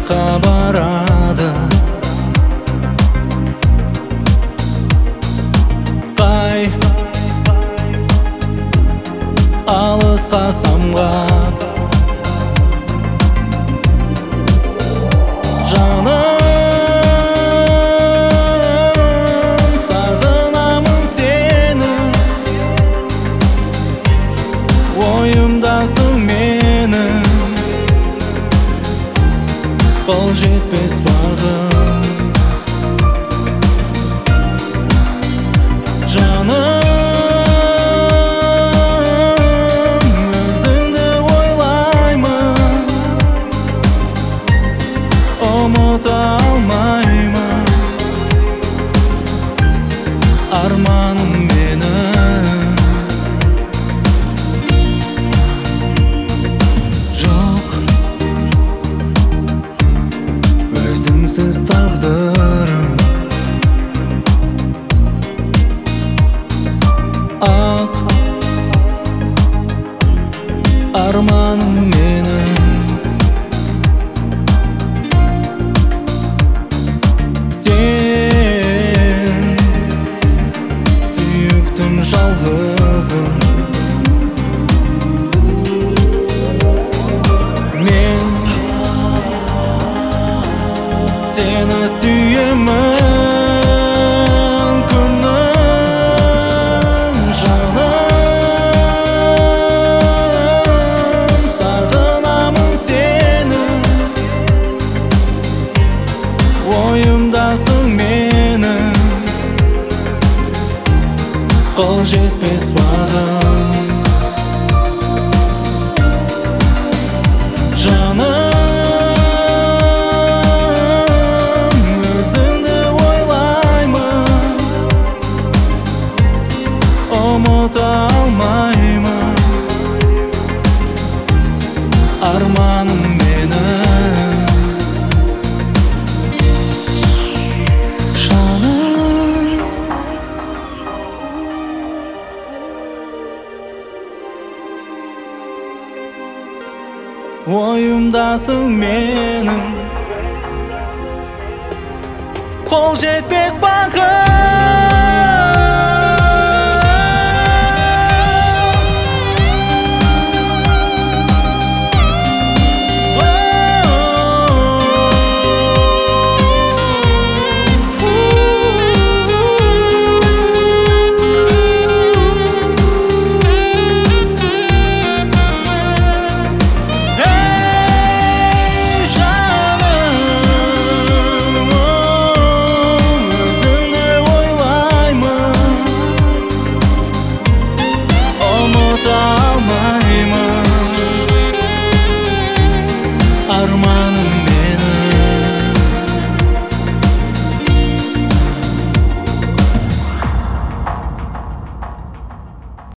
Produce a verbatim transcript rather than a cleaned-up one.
жаққа барады. Қай алысқа самғап жаным, сағынамын сені, ойымдасың менің, қол жетпес бағым. Жаным, өзіңді ойлаймын, ұмыта алмаймын, арманым менің. Жоқ, өзіңсіз тағдырым, ақ арманым менің. Сен сүйіктім жалғызым, мен сені сүйемін. Ойымдасың менің, қол жетпес бағым. Жаным, өзіңді ойлаймын, ұмыта алмаймын, арманым менің. Ойымдасың менің, қол жетпес бағым.